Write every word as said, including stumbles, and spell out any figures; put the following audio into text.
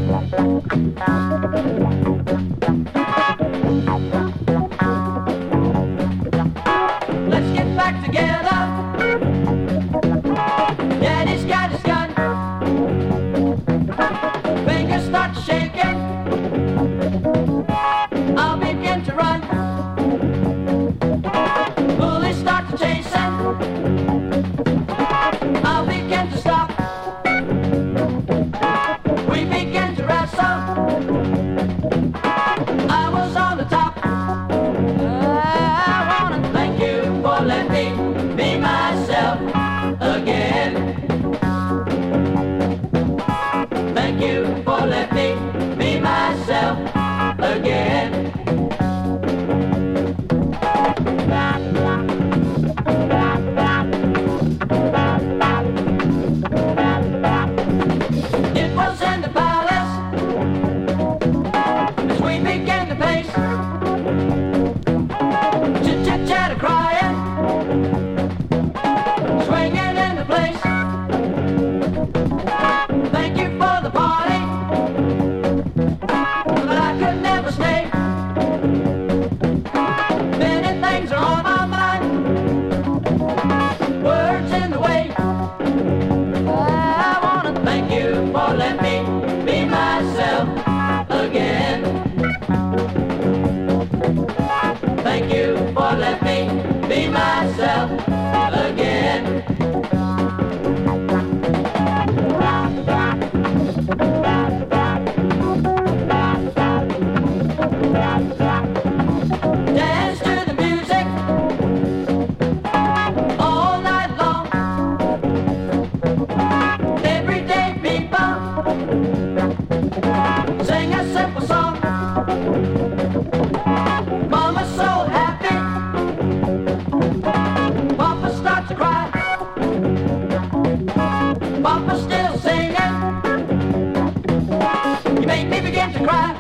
Let's get back together. Daddy's got his gun. Fingers start shaking. I'll begin to run. Bullies start to chasing. I'll begin to stop. We begin to wrestle. I was on the top. I wanna thank you for letting me be myself again. Thank you for letting me be myself again. It was in the palace as we began to pace. Chit-chit-chatter crying, swinging in the place. Thank you for the party, but I could never stay. Many things are on my mind, words in the way. I wanna thank you for letting me be myself again. Thank you for letting me be myself again. Dance to the music all night long. Everyday people sing a simple song. Mama's so happy. Papa starts to cry. Papa's still singing. You make me begin to cry.